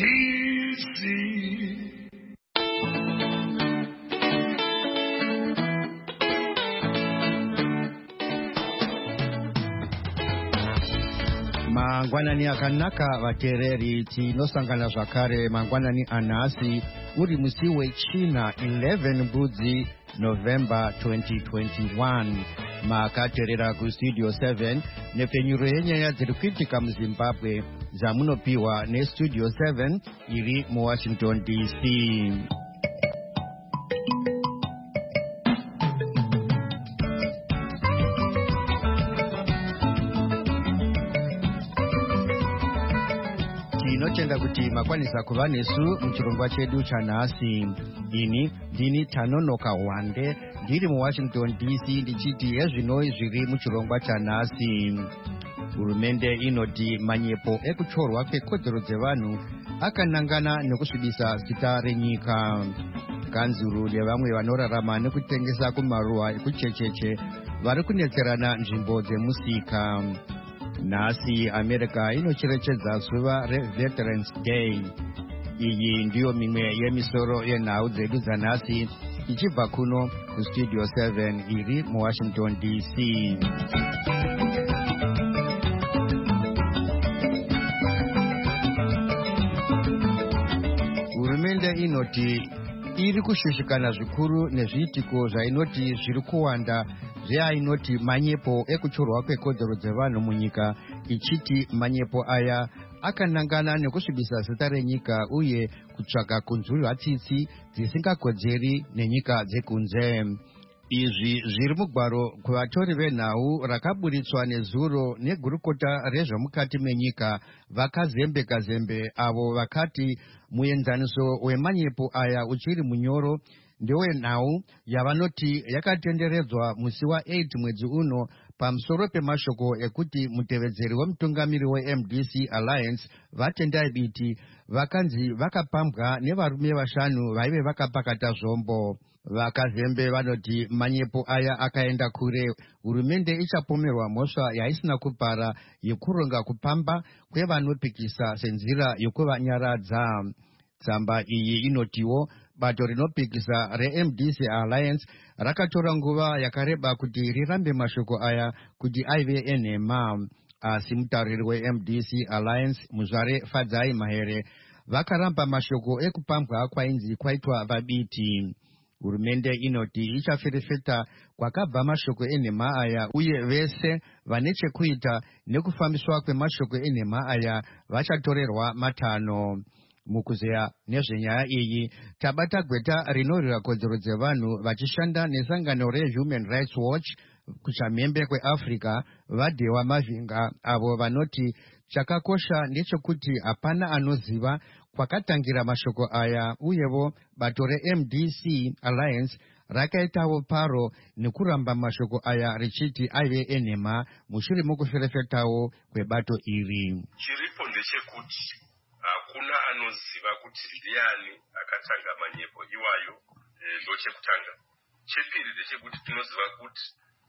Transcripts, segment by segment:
DC. Mangwanani akanaka vatereri tinosangana zvakare mangwanani anhasi uri musi wechina 11 mbudzi November 2021 makaterera kustudio 7 nepfenyuro yenyaya dziri kuitika muZimbabwe dzamunopiwa nestudio 7 iri muWashington DC. Tinotenda kuti makwanisa kuva nesu muchirongwa chedu chanhasi. Ini ndini Tanonoka Wande ndiri muWashington DC ndichiti ezvinoi zviri muchirongwa chanhasi. Hurumende inoti manyepo ekuchorwa kwekodzero dzevanhu akanangana nekusvibisa zita renyika. Kanzuru nevamwe vanorarama nekutengesa kumaruwa ekuchecheche vari kunetserana nzvimbo dzemusika. Nhasi America inocherechedza zuva reVeterans Day. Iyi ndiyo mimwe yemisoro yenhau dzedu dzanhasi ichibva kuno kustudio 7 iri muWashington DC. Hurumende inoti iri kushushikana zvikuru nezviitiko zvainoti zviri kuwanda zveainoti manyepo ekuchorwa kwekodzero dzevanhu munyika, ichiti manyepo aya akanangana nekusvibisa zita renyika uye kutsvaka kunzwirwa tsitsi dzisingakodzeri nenyika dzekunze. Izvi zviri mugwaro kuvatori venhau rakaburitswa nezuro negurukota rezvemukati menyika vakazembe-kazembe avo vakati muenzaniso wemanyepo aya uchiri munyoro ndewenhau yavanoti yakatenderedzwa musi wa8 mwedzi uno pamusoro pemashoko ekuti mutevedzeri wemutungamiri weMDC Alliance Vatendai Biti vakanzi vakapambwa nevarume 5 vaive vakapakata zvombo. Vakazembe vanoti manyepo aya akaenda kure, hurumende ichapomerwa mhosva yaisina kupara yekuronga kupamba kwevanopikisa senzira yokuvanyaradza. Tsamba iyi inotiwo bato rinopikisa reMDC Alliance rakatora nguva yakareba kuti rirambe mashoko aya kuti aive enhema. Asi mutariri weMDC Alliance Muzvare Fadzai Mahere vakaramba mashoko ekupambwa kwainzi kwaitwa vabiti. Hurumende inoti ichaferefeta kwakabva mashoko enhema aya uye vese vane chekuita nekufambiswa kwemashoko enhema aya vachatorerwa matanho. Mukuzeya nezvenyaya iyi tabata gweta rinorwira kodzero dzevanhu vachishanda nesangano reHuman Rights Watch kuchamhembe kweAfrica vaDhewa Mavhinga, avo vanoti chakakosha ndechekuti hapana anoziva kwakatangira mashoko aya, uyevo bato reMDC Alliance rakaitawo paro nekuramba mashoko aya richiti aive enhema mushure mokuferefetawo kwebato iri. Chiripo ndechekuti hakuna anoziva kuti ndiani akatanga manyepo iwayo, ndochekutanga. Chepiri ndechekuti tinoziva kuti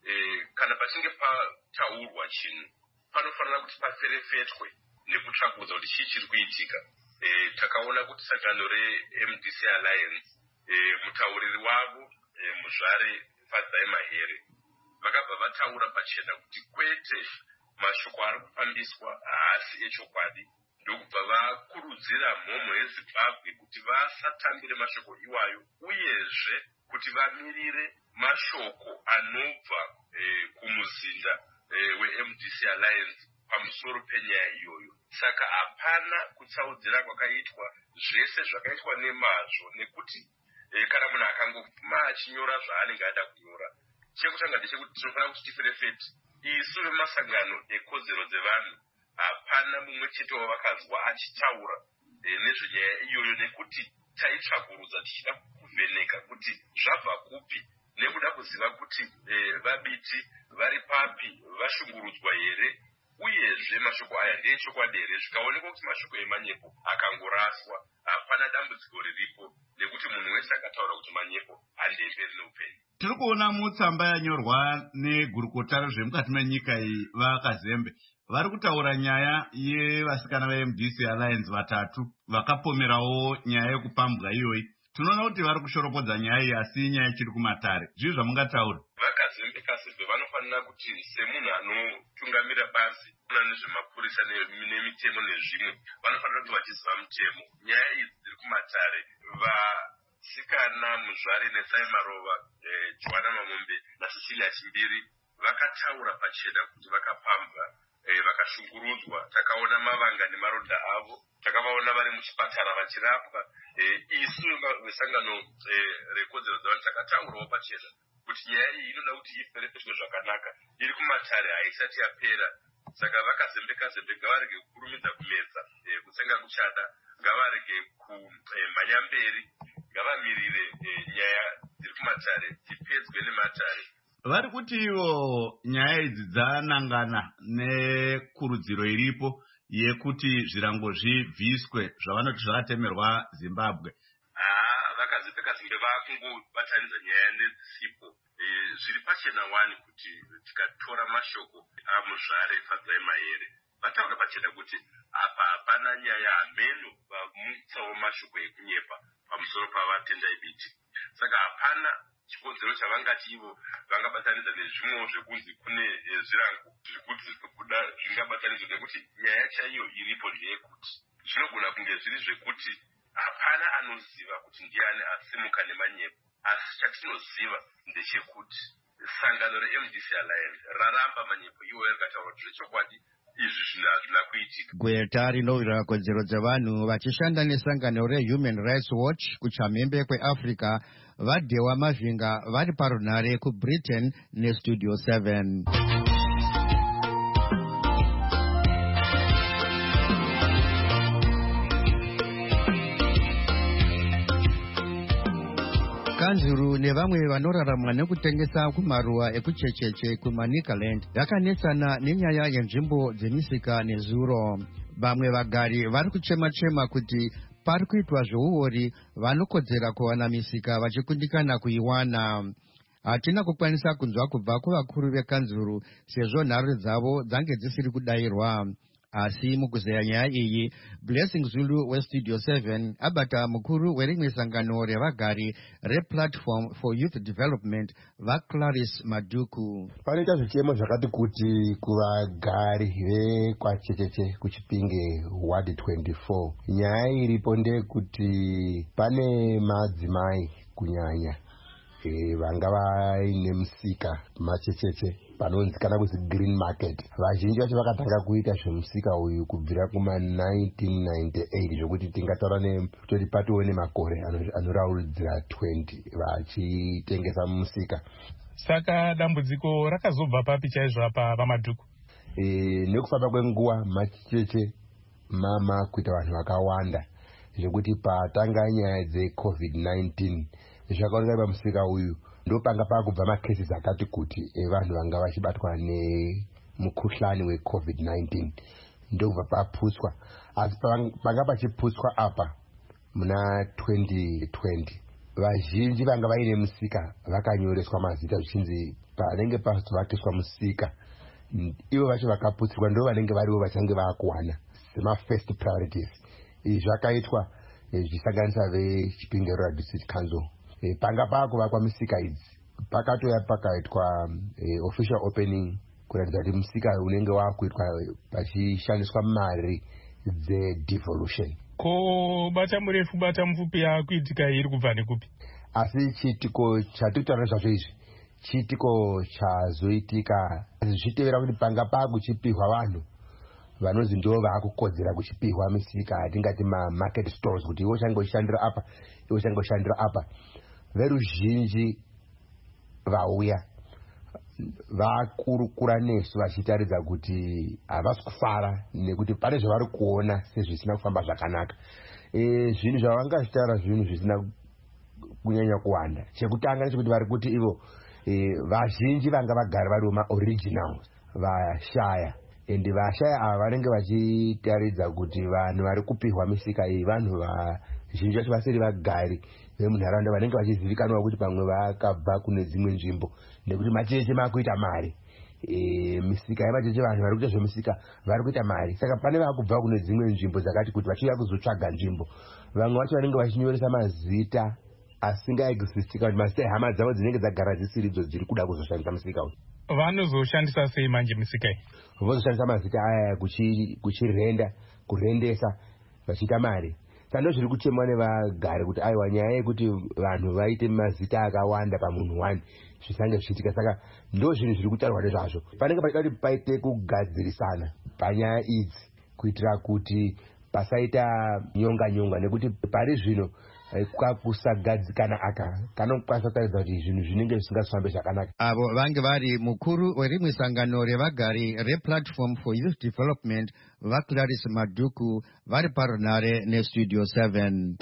kana pachinge pataurwa chinhu panofanira kuti paferefetwe nekutsvakudzwa kuti chii chiri kuitika. Takaona kuti sangano reMDC Alliance mutauriri wavo Muzvare Fadzai Mahere vakabva vataura pachena kuti kwete mashoko ari kufambiswa haasi echokwadi. Ndokubva vakurudzira mhomho yeZimbabwe kuti vasatambire mashoko iwayo, uyezve kuti vamirire mashoko anobva kumuzinda weMDC Alliance pamusoro penyaya iyoyo. Saka hapana kutsaudzira kwakaitwa, zvese zvakaitwa nemazvo, nekuti kana munhu akangoguma achinyora zvaanenge ada kunyora, chekutanga ndechekuti tinofanira kuti tiferefete isu vemasangano ekodzero dzevanhu hapana mumwe chete wavakazwa achitaura nezvenyaya iyoyo, nekuti taitsvakurudza tichida kuvheneka kuti zvabva kupi, nekuda kuziva kuti vabiti vari papi, vashungurudzwa here, uyezve mashoko aya ndeechokwadi here. Zvikaonekwa kuti mashoko emanyepo akangoraswa, hapana dambudziko riripo, nekuti munhu wese akataura kuti manyepo handei mberi neupenyu. Tiri kuona mutsamba yanyorwa negurukota rezvemukati menyika iyi Vakazembe vari kutaura nyaya yevasikana veMDC Alliance vatatu vakapomerawo nyaya yekupambwa iyoyi. Tinoona kuti vari kushoropodza nyaya iyi asi nyaya ichiri kumatare. Zvii zvamungataura? Vakazembekazembe vanofanira kuti semunhu anotungamira basi una nezvemapurisa nemitemo nezvimwe vanofanira kuti vachiziva mutemo. Nyaya idzi dziri kumatare, vasikana Muzvare neSai Marova, Joana Mamombe naCecilia Chimbiri vakataura pachena kuti vakapambwa, vakashungurudzwa. Takaona mavanga nemaronda avo, takavaona vari muchipatara vachirapwa. Isu vesangano rekodzero dzavanhu takataurawo pachena kuti nyaya iyi inoda kuti iferefeshwe zvakanaka, iri kumatare, haisati yapera. Saka vakazembeka-zembeka, ngavarege kukurumidza kumedza kutsenga kuchada, ngavarege kumhanya mberi, ngavamirire nyaya dziri kumatare dzipedzwe nematare. Vari kuti ivo nyaya idzi dzanangana nekurudziro iripo yekuti zvirango zvibviswe zvavanoti zvakatemerwa Zimbabwe. Vakazembeka-zembeka vakungobatanidza nyaya nedzisipo. Zviri pachena wani kuti tikatora mashoko aMuzvare Fadzai Mahere, vataura pachena kuti apa hapana nyaya hameno, vamutsawo mashoko ekunyepa pamusoro pavatendai biti. Saka hapana chikodzero chavangati ivo vangabatanidza nezvimwewo zvekunzi kune zvirango zvekuti kuda zvingabatanidzwa, nekuti nyaya chaiyo iripo ndeyekuti zvinogona kunge zviri zvekuti hapana anoziva kuti ndiani asimuka nemanyepo. Asi chatinoziva ndechekuti sangano reMDC Alliance raramba manyepo iwo yakataura kuti zvechokwadi izvi zvina kuitika. Gweta rinowira kodzero dzevanhu vachishanda nesangano reHuman Rights Watch kuchamhembe kweAfrica vadhewa Mavhinga vari parunhare kuBritain neStudio 7. Kanzuru nevamwe vanorarama nekutengesa kumaruwa ekuchecheche kuManicaland yakanetsana nenyaya yenzvimbo dzemisika nezuro. Vamwe vagari vari kuchema-chema kuti pari kuitwa zveuori vanokodzera kuwana misika vachikundikana kuiwana. Hatina kukwanisa kunzwa kubva kuvakuru vekanzuru sezvo nhare dzavo dzange dzisiri kudayirwa. Asi mukuzeya nyaya iyi, Blessing Zulu weStudio 7 abata mukuru werimwe sangano revagari rePlatform for Youth Development vaClarice Maduku. Panoita zvichemo zvakati kuti kuvagari vekwachecheche kuChipinge Ward 24. Nyaya iripo ndeyekuti pane madzimai kunyanya vanga vaine musika machecheche panonzi kana kuzi Green Market. Vazhinji vacho vakatanga kuita zvemusika uyu kubvira kuma1998 zvokuti tingataura kuti patove nemakore anoraudzira 20 vachitengesa musika. Saka dambudziko rakazobva papi chaizvo apa paMadhuku? Nekufamba kwenguva machecheche mama kuita vanhu vakawanda zvokuti patanga nyaya dzeCovid-19 zvakaoneka pamusika uyu ndopanga pakubva makesi akati kuti vanhu vanga vachibatwa nemukuhlani weCovid-19 ndobva paputswa. Asi panga pachiputswa apa muna 2020 vazhinji vanga vaine musika vakanyoreswa mazita zvichinzi panenge pazovakiswa musika ivo vacho vakaputsirwa ndo vanenge varivo vachange vakuwana semafirst priorities. Izvi zvakaitwa zvichisanganisa veChipinge Rural District Council. Panga pakuvakwa misika idzi pakatoya pakaitwa official opening kuratidza kuti musika unenge wakuitwa pachishandiswa mari dzedevolution. Ko bata murefu bata mupfupi yakuitika iri kubva nekupi? Asi chiitiko chatikutaura zvazvo izvi chiitiko chazoitika zvichitevera kuti panga pakuchipihwa vanhu vanonzi ndo vakukodzera kuchipihwa misika tingati market stores kuti iwo change uchishandira apa iwo change uchishandira apa. Veruzhinji vauya vakurukura nesu vachitaridza kuti havasi kufara nekuti pane zvavari kuona sezvisina kufamba zvakanaka. Zvinhu zvavangazvitaura zvinhu zvisina kunyanya kuwanda. Chekutanga nechekuti vari kuti ivo vazhinji vanga vagara vari maoriginals vashaya ende vashaya ava vanenge vachitaridza kuti vanhu vari kupihwa misika iyi vanhu vazhinji vacho vasiri vagari vemunharaunda vanenge vachizivikanwa kuti pamwe vakabva kune dzimwe nzvimbo nekuti macheche makuita mari misika yemacheche, vanhu vari kuita zvemisika vari kuita mari. Saka pane vakubva kune dzimwe nzvimbo dzakati kuti vachiuya kuzotsvaga nzvimbo. Vamwe vacho vanenge vachinyoresa mazita asingaexisti kana kuti mazita ehama dzavo dzinenge dzagara dzisiridzo dziri kuda kuzoshandisa musika uyu. Vanozoshandisa sei manje misika iyi? Vozoshandisa mazita aya kurendesa vachiita mari. Saka ndozviri kutemwa nevagari kuti aiwa, nyaya yekuti vanhu vaite mazita akawanda pamunhu wani zvisange zvichiitika. Saka ndo zvinhu zviri kutaurwa nezvazvo. Panenge paida kuti paite kugadzirisana panyaya idzi kuitira kuti pasaita nyonga nekuti pari zvino kusagadzikana kanokwanisa kutaridza kuti zvinhu zvinenge zvisingafambe zvakanaka. Avo vange vari mukuru werimwe sangano revagari replatform for youth development vaClarice Maduku vari parunare nestudio 7.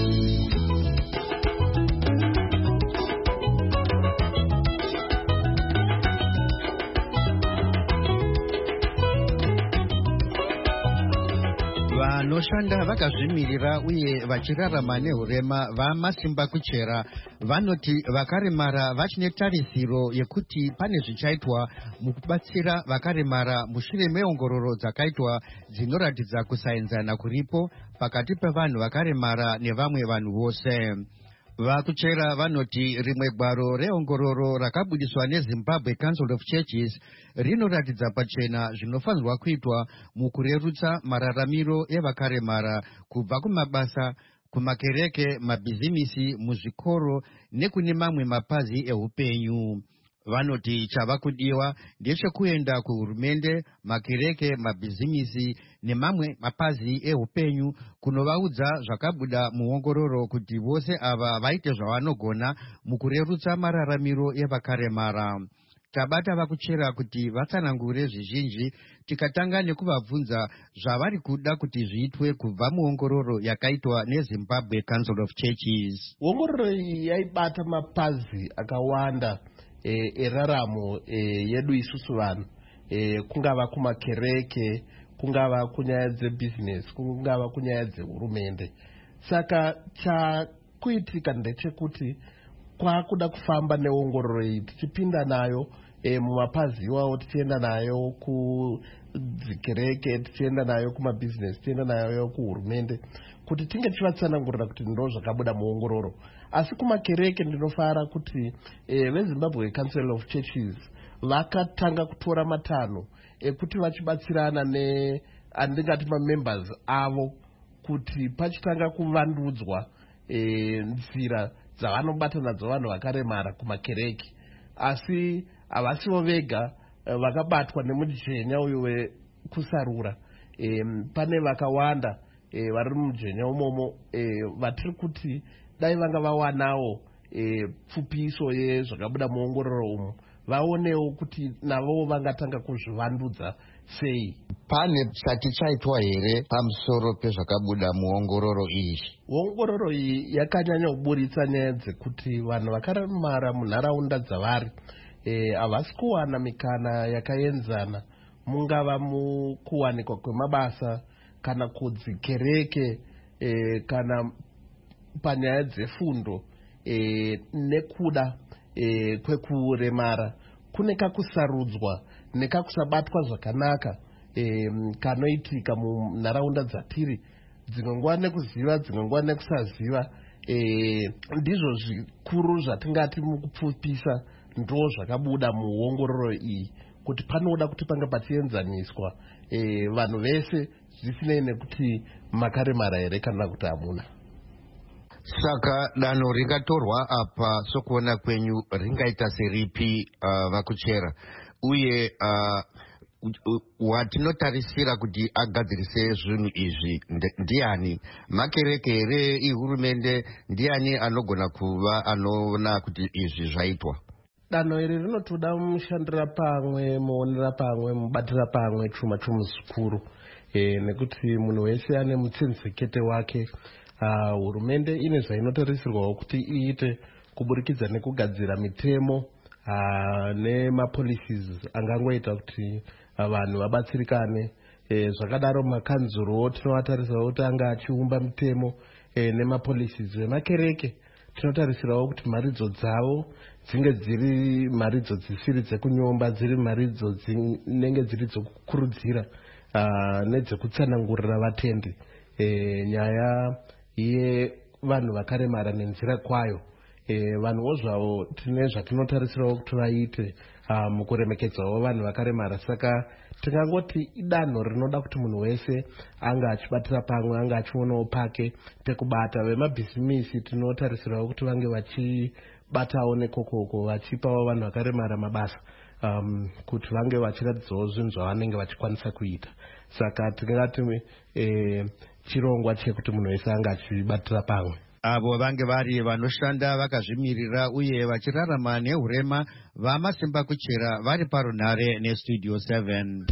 Vanoshanda vakazvimirira uye vachirarama nehurema vaMasimba Kuchera vanoti vakaremara vachine tarisiro yekuti pane zvichaitwa mukubatsira vakaremara mushure meongororo dzakaitwa dzinoratidza kusaenzana kuripo pakati pevanhu vakaremara nevamwe vanhu vose. Vakuchera vanoti rimwe gwaro reongororo rakabudiswa neZimbabwe Council of Churches rinoratidza pachena zvinofanirwa kuitwa mukurerutsa mararamiro evakaremara kubva kumabasa, kumakereke, mabhizimisi, muzvikoro nekune mamwe mapazi eupenyu. Vanoti chava kudiwa ndechekuenda kuhurumende, makereke, mabhizimisi nemamwe mapazi eupenyu kunovaudza zvakabuda muongororo kuti vose ava vaite zvavanogona mukurerutsa mararamiro evakaremara. Tabata Vakuchera kuti vatsanangure zvizhinji, tikatanga nekuvabvunza zvavari kuda kuti zviitwe kubva muongororo yakaitwa neZimbabwe Council of Churches. Ongororo iyi yaibata mapazi akawanda eraramo yedu isusu vanhu, kungava kumakereke, kungava kunyaya dzebusiness, kungava kunyaya dzehurumende. Saka chakuitika ndechekuti kwakuda kufamba neongororo iyi tichipinda nayo mumapazi iwawo, tichienda nayo kudzikereke, tichienda nayo kumabusiness, tichienda nayo kuhurumende, kuti tinge tichivatsanangurira kuti ndo zvakabuda muongororo. Asi kumakereke ndinofara kuti veZimbabwe Council of Churches vakatanga kutora matanho ekuti vachibatsirana andingati mamembers avo kuti pachitanga kuvandudzwa nzira dzavanobata nadzo vanhu vakaremara kumakereke. Asi havasivo vega vakabatwa nemujenya uyu wekusarura. Pane vakawanda vari mujenya umomo vatiri kuti dai vanga vawanawo pfupiso yezvakabuda muongororo umu, vaonewo kuti navo vangatanga kuzvivandudza sei. Pane chati chaitwa here pamusoro pezvakabuda muongororo iyi? Ongororo iyi yakanyanya kuburitsa nyaya dzekuti vanhu vakaremara munharaunda dzavari havasi kuwana mikana yakaenzana, mungava mukuwanikwa kwemabasa kana kudzikereke kana panyaya dzefundo, nekuda kwekuremara kune kakusarudzwa nekakusabatwa zvakanaka kanoitika munharaunda dzatiri, dzimwe nguva nekuziva, dzimwe nguva nekusaziva. Ndizvo zvikuru zvatingati mukupfupisa ndo zvakabuda muongororo iyi, kuti panoda kuti pange pachienzaniswa vanhu vese zvisinei nekuti makaremara here kana kuti hamuna. Saka danho ringatorwa apa sokuona kwenyu ringaita seripi Vakuchera, uye watinotarisira kuti agadzirise zvinhu izvi ndiani? Makereke here, ihurumende? Ndiani anogona kuva anoona kuti izvi zvaitwa? Danho iri rinotoda mushandira pamwe, muonera pamwe, mubatira pamwe chuma chomuzukuru, nekuti munhu wese ane mutsinzikete wake. Hurumende ine zvainotarisirwawo kuti iite kuburikidza nekugadzira mitemo nemapolicies angangoita kuti vanhu vabatsirikane. Zvakadaro makanzuro tinovatarisa kuti anga achiumba mitemo nemapolicies vemakereke tinotarisirawo kuti maridzo dzavo dzinge dziri maridzo dzisiri dzekunyomba, dziri maridzo dzinenge dziri dzokukurudzira nedzekutsanangurira vatendi nyaya yevanhu vakaremara nenzira kwayo. Vanhuwo zvavo tine zvatinotarisirawo kuti vaite mukuremekedzawo vanhu vakaremara. Saka tingangoti idanho rinoda kuti munhu wese anga achibatira pamwe, anga achionawo pake pekubata. Vemabhizimisi tinotarisirawo kuti vange vachibatawo nekokoko, vachipawo vanhu vakaremara mabasa kuti vange vachiratidzawo zvinhu zvavanenge vachikwanisa kuita. Saka tingati chirongwa chekuti munhu wese anga achibatira pamwe. Avo vange vari vanoshanda vakazvimirira uye vachirarama neurema vamasimba kuchera vari parunhare nestudio 7.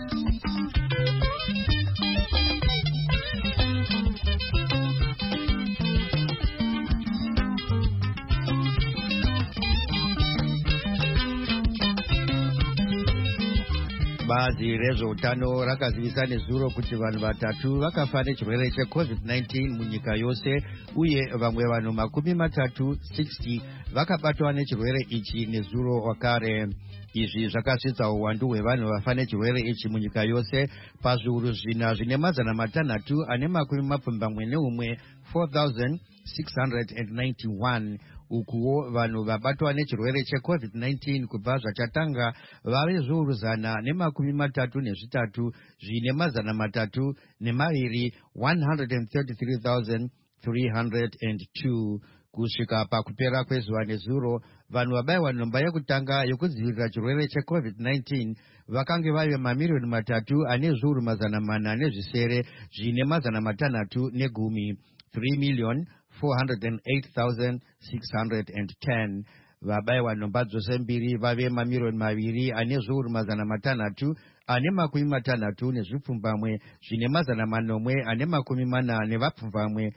Bazi rezveutano rakazivisa nezuro kuti vanhu vatatu vakafa nechirwere cheCovid-19 munyika yose uye vamwe vanhu 60 vakabatwa nechirwere ichi nezuro wakare. Izvi zvakasvitsa uwandu hwevanhu vafa nechirwere ichi munyika yose pazviuru zvina zvine mazana matanhatu ane 71 4,691. Ukuwo vanhu vabatwa nechirwere cheCovid-19 kubva zvachatanga vave zviuru zana ne33 zvine mazana matatu nemaviri 133,302. Kusvika pakupera kwezuva nezuro, vanhu vabayiwa nhomba yekutanga yokudzivirira chirwere cheCovid-19 vakange vave mamiliyoni 3 ane zviuru mazana mana nezvisere zvine mazana matanhatu negumi 3,408,610. Vabayiwa nhomba dzose mbiri vave mamiliyoni 2 ane zviuru mazana matanhatu ane 60 nezvipfumbamwe zvine mazana manomwe ane 40 nevapfumbamwe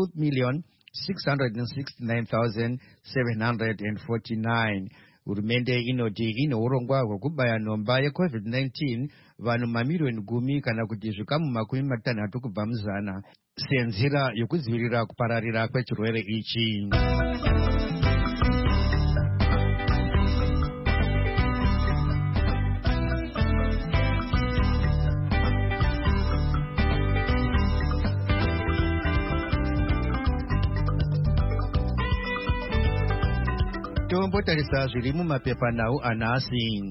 2,669,749. Hurumende inoti ine urongwa hwekubaya nhomba yeCovid-19 vanhu mamiliyoni 10 kana kuti zvikamu 60 kubva muzana senzira yokudzivirira kupararira kwechirwere ichi. Tombotarisa zviri mumapepanhau anhasi.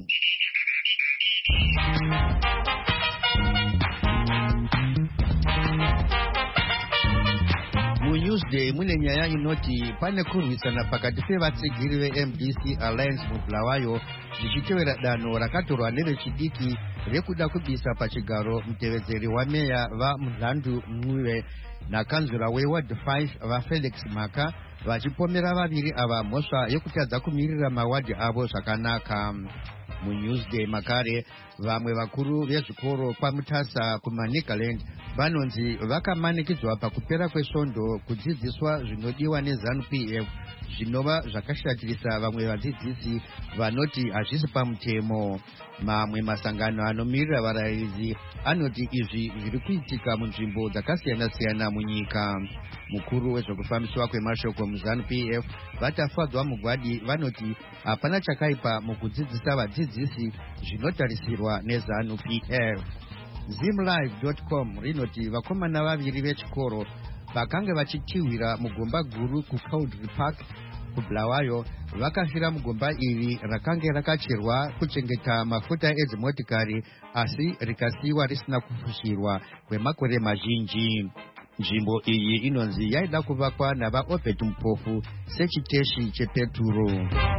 Newsday mune nyaya inoti pane kurwisana pakati pevatsigiri veMDC Alliance muBulawayo zvichitevera danho rakatorwa nevechidiki rekuda kubisa pachigaro mutevedzeri wameya vaMhlandu Mncube nakanzura weWard 5 vaFelix Maka vachipomera vaviri ava mhosva yekutadza kumirira mawadhi avo zvakanaka. MuNewsday makare vamwe vakuru vezvikoro kwaMutasa kumaNigaland vanonzi vakamanikidzwa pakupera kwesvondo kudzidziswa zvinodiwa neZANU-PF zvinova zvakashatirisa vamwe vadzidzisi vanoti hazvisi pamutemo. Mamwe masangano anomirira varairidzi anoti izvi zviri kuitika munzvimbo dzakasiyana-siyana munyika. Mukuru wezvekufambiswa kwemashoko muZANU-PF vatafadzwa mugwadi vanoti hapana chakaipa mukudzidzisa vadzidzisi zvinotarisirwa neZANU-PF. Zimlive.com rinoti vakomana vaviri vechikoro vakanga vachitiwira mugomba guru kuCowdry Park kuBulawayo vakafira mugomba iri rakange rakacherwa kuchengeta mafuta edzimotikari asi rikasiyiwa risina kufushirwa kwemakore mazhinji. Nzvimbo iyi inonzi yaida kuvakwa navaObed Mupofu sechiteshi chepeturo.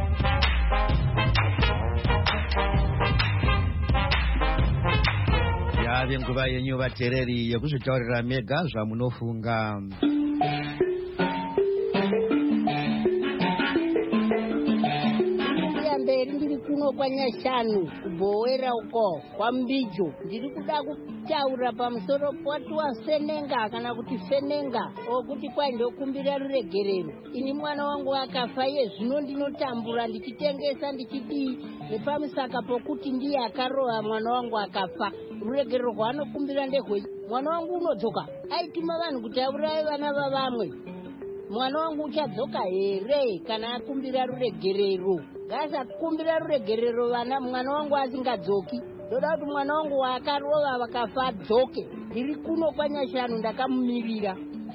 Yave nguva yenyu vateereri yekuzvitaurira mega zvamunofunga. Kuno kwa Nyashanu kubowera uko kwa Mbijo ndiri kuda kutaura pamusoro watu wa Fenenga kana kuti Fenenga okuti kwa ndokumbira ruregerero. Ini mwana wangu akafa ye zvino ndinotambura ndichitengesa ndichidi nepamusaka pokuti ndiye akaroha mwana wangu akafa. Ruregerero rwanokumbira ndehwe mwana wangu unodzoka aituma vanhu kuti auraye vana vavamwe. mwana wangu uchadzoka here kana akumbira ruregerero. Ngasakumbira ruregerero vana mwana wangu asingadzoki. Ndoda kuti mwana wangu wakarova vakafa adzoke. Ndiri kuno kwaNyashanu ndakamumirira.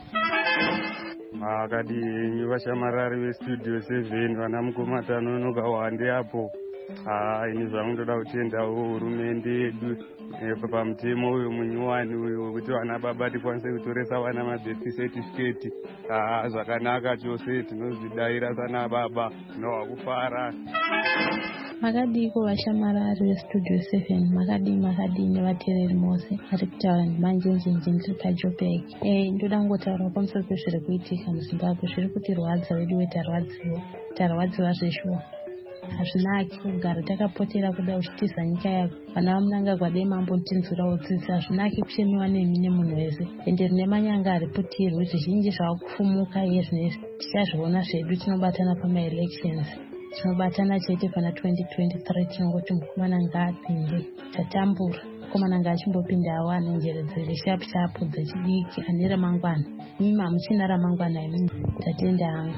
Akadi vashamarari vestudio 7 vana mukomatano nogawande apo. Ini zvangu ndoda kutendawo hurumende yedu pamutemo uyu munyuwani uyu wekuti vana baba tikwanise kutoresa vana mabirth certificate. Zvakanaka chose, tinozvidayira sana baba, tinova kufara. Makadiko vashamarari vestudio 7 makadi nevateereri mose vari kutaura nemanjenjenje ndiri paJoburg. Ndoda ngotaura pamusoro pezviri kuitika muZimbabwe. Zviri kutirwadza vedu vetarwadziwa, tarwadziwa zveshuwa. Hazvinaki kugara takapotera kuda kuchitiza nyika yako. Vana vamunangagwa dai mambotinzura udzidzi. Hazvinaki kuchemiwa nemi nemunhu wese. Ende rine manyanga ariputirwi zvizhinji zvakufumuka iye zvinezvi. Tichazviona zvedu, tinobatana pamaelections. Tinobatana chete pana 2023. Tinongoti mukomana ngaapinde. Tatambura. Mukomana ngaachimbopinda awane njere dziri shapu dzechidiki ane ramangwana. Imi hamuchina ramangwana imimi. Tatenda hangu.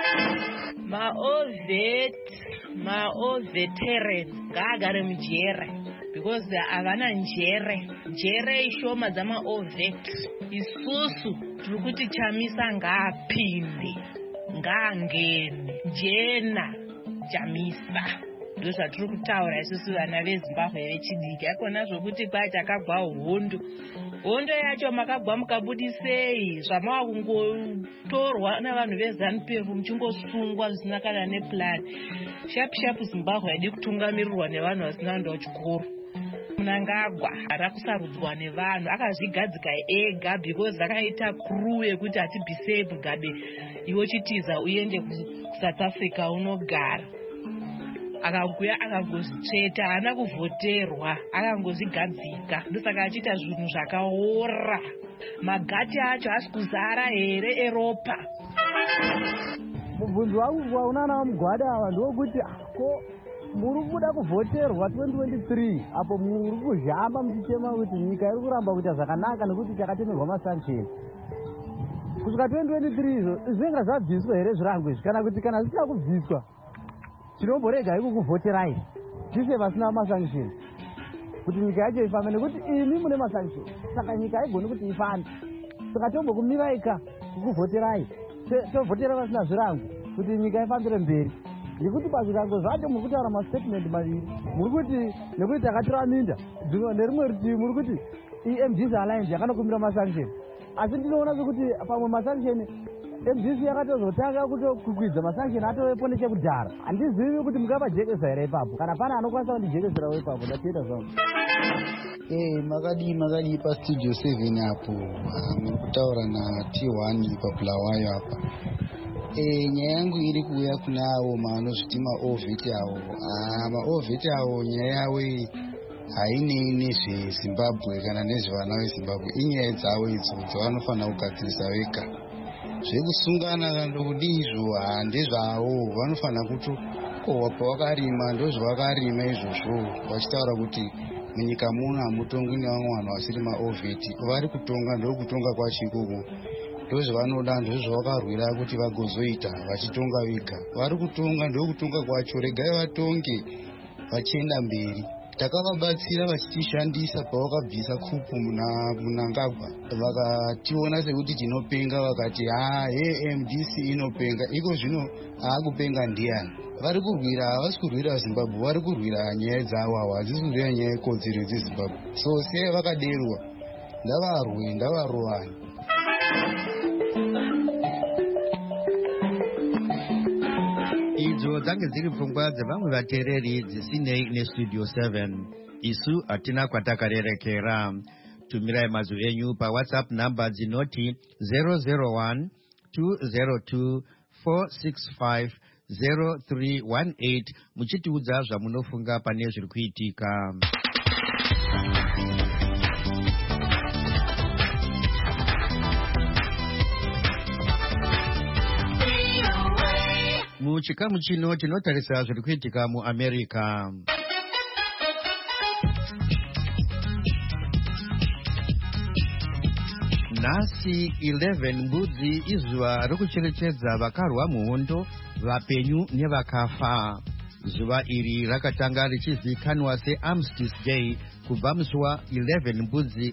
Veterans ngaagare mujere because havana njere ishoma dzamaovet. Isusu tiri kuti Chamisa ngaapinde, ngaangene jena Chamisa. Ndo zvatiri kutaura isusu vana veZimbabwe vechidiki. Akona zvokuti kwai takagwa hondo yacho makagwa mukabudisei, zvamava kungotorwa navanhu veZANU-PF muchingosungwa zvisina kana neplan. Shapu Zimbabwe haidi kutungamirirwa nevanhu vasina kuenda kuchikoro. Munangagwa hara kusarudzwa nevanhu, akazvigadzika ega because akaita crew yekuti atibhisebhu gabe iwo chitiza uende kuSouth Africa unogara. Akakuya akangozvitsveta, haana kuvhoterwa, akangozvigadzika. Ndosaka achiita zvinhu zvakaora. Magati acho asi kuzara here eropa. Mubvunzo wangu waunana mugwada ava ndokuti ko muri kuda kuvhoterwa 2023 apo muri kuzhamba muchichema kuti nyika iri kuramba kuita zvakanaka nekuti takatemerwa masanction. Kusvika 2023 izvo zvinenge zvabviswa here zvirango izvi, kana kuti kana zvisina kubviswa tinomborega iko kuvhoterai tise vasina masanction kuti nyika yacho ifambe, nekuti imi mune masanction saka nyika haigoni kuti ifambe. Saka tombokumiraika kukuvhoterai, tovhotera vasina zvirango kuti nyika ifambire mberi. Nekuti pazvirango zvacho muri kutaura mastatement maviri, muri kuti nekuti takatora minda nerimwe rutivi muri kuti MDC Alliance yakanokumbira masanction. Asi ndinoona sekuti pamwe masanction MDC yakatozotanga kukwidza masanction atovepo nechekudhara. Handizivi kuti mungavajekesa here ipapo, kana pana anokwanisa kundijekeserawo ipapo. Ndatiita zvangu. Makadi pastudio 7 apo muri kutaura naT1 paBulawayo apa. Nyaya yangu iri kuuya kuna avo maanozviti maOVET avo. MaOVET avo nyaya yavo hainei nezveZimbabwe kana nezvevana veZimbabwe. Inyaya dzavo idzo dzavanofanira kugadzirisa vega. Zvekusungana kana ndokudii izvo handezvavo. Vanofanira kutokohwa pavakarima ndozvavakarima izvozvo, vachitaura kuti munyika muno hamutongwi nevamwe vanhu vasiri maOVET. Vari kutonga ndokutonga kwacho ikoko. Ndozvavanoda, ndozvavakarwira kuti vagozoita vachitonga vega. Vari kutonga ndokutonga kwacho, regai vatonge vachienda mberi. Takavabatsira vachitishandisa pavakabvisa kupu munangagwa. Vakationa sekuti tinopenga, vakati MDC inopenga. Iko zvino aakupenga ndiani? Vari kurwira, havasi kurwira Zimbabwe, vari kurwira nyaya dzavo avo, hadzisi kurwira nyaya yekodzero dzeZimbabwe. So sei vakaderwa? Ndavarovani. Idzo dzange dziri pfungwa dzevamwe vateereri dzisinei nestudio 7. Isu hatina kwatakarerekera. Tumirai mazwi enyu paWhatsApp namba dzinoti 001 202 465 0318 muchitiudza zvamunofunga pane zviri kuitika. Muchikamu chino tinotarisa zviri kuitika muAmerica. nhasi 11 mbudzi izuva rokucherechedza vakarwa muhondo, vapenyu nevakafa. Zuva iri rakatanga richizivikanwa seArmistice Day kubva musi wa11 mbudzi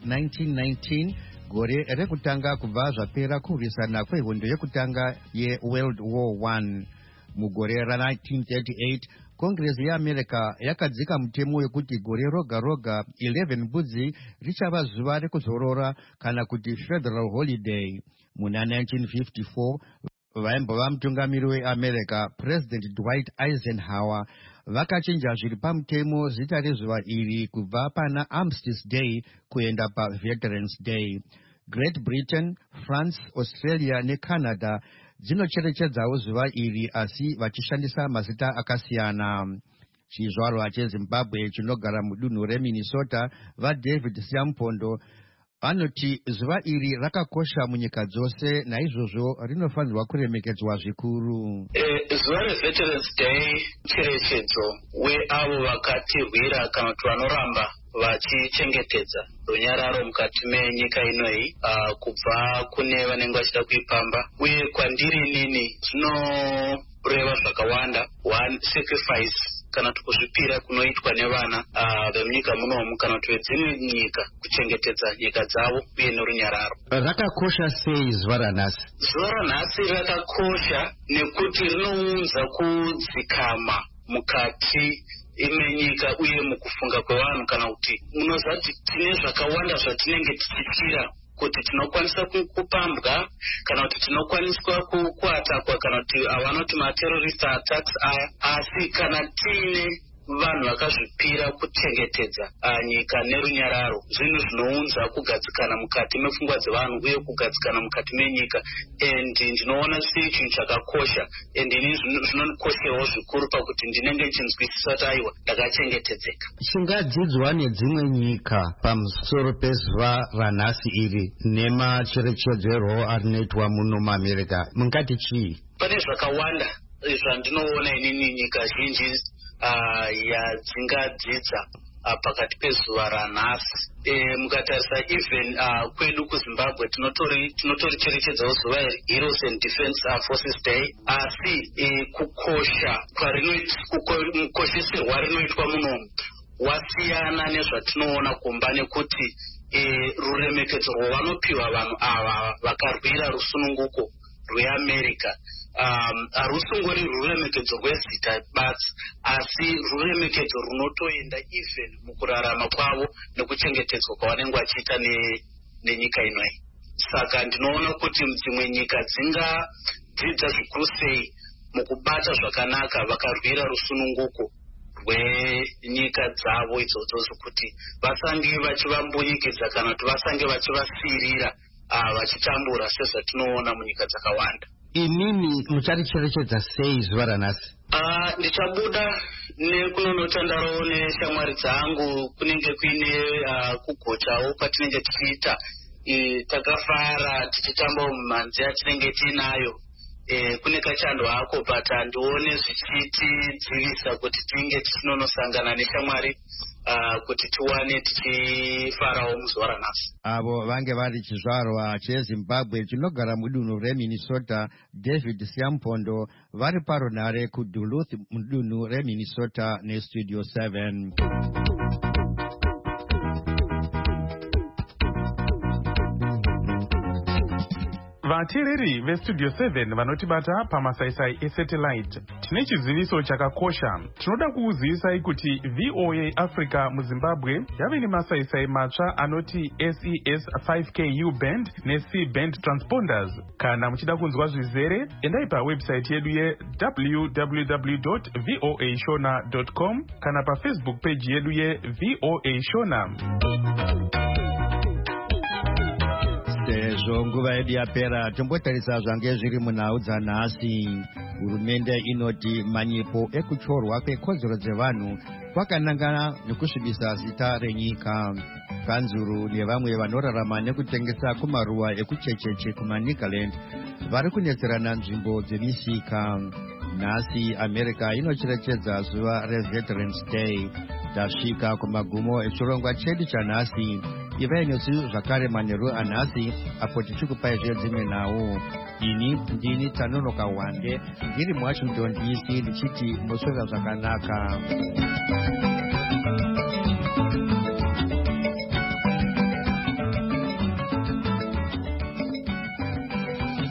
1919, gore rekutanga kubva zvapera kurwisana kwehondo yekutanga yeWorld War I. Mugore ra1938 Kongresi yeAmerica yakadzika mutemo wekuti gore roga roga 11 mbudzi richava zuva rekuzorora kana kuti federal holiday. Muna 1954 vaimbova mutungamiri weAmerica President Dwight Eisenhower vakachinja zviri pamutemo zita rezuva iri kubva pana Armistice Day kuenda paVeterans Day. Great Britain, France, Australia neCanada dzinocherechedzawo zuva iri asi vachishandisa mazita akasiyana. Chizvarwa cheZimbabwe chinogara mudunhu reMinnesota vaDavid Siampondo vanoti zuva iri rakakosha munyika dzose, naizvozvo rinofanirwa kuremekedzwa zvikuru. Zuva reVeterans Day cherechedzo weavo vakatirwira kana kuti vanoramba vachichengetedza runyararo mukati menyika inoyi, kubva kune vanenge vachida kuipamba. Uye kwandiri inini zvinoreva zvakawanda. One, sacrifice kana kuti kuzvipira kunoitwa nevana vemunyika munomu kana kuti vedzimwe nyika kuchengetedza nyika dzavo uye nerunyararo. Rakakosha sei zuva ranhasi? Zuva ranhasi rakakosha nekuti rinounza kudzikama mukati menyika uye mukufunga kwevanhu, kana kuti munoziva kuti tine zvakawanda zvatinenge tichitira kuti tinokwanisa kupambwa kana kuti tinokwaniswa kuatakwa kana kuti avanoti materrorist attacks aya, asi kana tiine vanhu vakazvipira kuchengetedza nyika nerunyararo, zvinhu zvinounza kugadzikana mukati mepfungwa dzevanhu uye kugadzikana mukati menyika. And ndinoona chiri chinhu chakakosha, and ini zvinondikoshawo zvikuru pakuti ndinenge ndichinzwisisa kuti aiwa ndakachengetedzeka. Chingadzidzwa nedzimwe nyika pamusoro pezuva ranhasi iri nemacherechedzero arinoitwa muno muAmerica, mungati chii? Pane zvakawanda zvandinoona inini nyika zhinji yadzingadzidza pakati pezuva ranhasi. Mukatarisa even kwedu kuZimbabwe tinotoricherechedzawo zuva iri Heroes and Defence Forces Day, asi mukosheserwa rinoitwa munomu wasiyana nezvatinoona kumba, nekuti ruremekedzo rwavanopiwa vanhu ava vakarwira rusununguko rweAmerica harusungori ruremekedzo rwezita basi, asi ruremekedzo runotoenda even mukurarama kwavo nekuchengetedzwa kwavanenge vachiita nenyika inoyi. Saka ndinoona kuti dzimwe nyika dzingadzidza zvikuru sei mukubata zvakanaka vakarwira rusununguko rwenyika dzavo idzodzo, kuti vasange vachivambunyikidza kana kuti vasange vachivasirira vachitambura sezvatinoona munyika dzakawanda. Inini mucharicherechedza sei zuva ranhasi? Ndichabuda nekunonotandarawo neshamwari dzangu, kunenge kuine kugochawo kwatinenge tichiita, takafara tichitambawo mumhanzi yatinenge tiinayo. Kune kachando hako but handione zvichitidzivisa kuti tinge tichinonosangana neshamwari kuti tiwane tichifarawo muzuva ranhasi. Avo vange vari chizvarwa cheZimbabwe chinogara mudunhu reMinnesota David Siampondo vari parunhare kuDuluth mudunhu reMinnesota neStudio 7. Vateereri veStudio 7 vanotibata pamasaisai esatellite, tine chiziviso chakakosha. Tinoda kukuzivisai kuti VOA Africa muZimbabwe yave nemasaisai matsva anoti SES 5K U-band neC-band transponders. Kana muchida kunzwa zvizere, endai pawebsite yedu www.voashona.com kana paFacebook page yedu yeVOA Shona. Sezvo nguva yedu yapera, tombotarisa zvange zviri munhau dzanhasi. Hurumende inoti manyepo ekuchorwa kwekodzero dzevanhu kwakanangana nekusvibisa zita renyika. Kanzuru nevamwe vanorarama nekutengesa kumaruwa ekuchecheche kumaNigaland vari kunetserana nzvimbo dzemisika. Nhasi America inocherechedza zuva reVeterans Day. Tasvika kumagumo echirongwa chedu chanhasi. ivaenyosi zvakare manheru anhasi apo tichikupai dzimwe nhau. Ini ndini Tanonoka Wande ndiri muWashington DC ndichiti muswera zvakanaka.